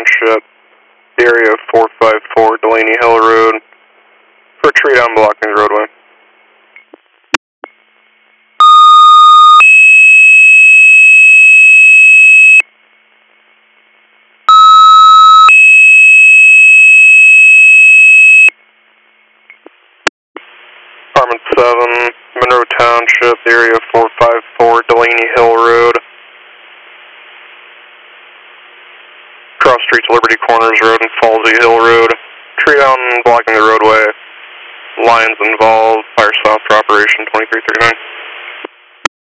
Township, area 454 Delaney Hill Road, for a tree down blocking the roadway. Department 7, Monroe Township, area 454 Delaney Hill Road. Cross streets Liberty Corners Road and Falsey Hill Road. Tree down blocking the roadway. Lines involved. Fire stop for Operation 2339.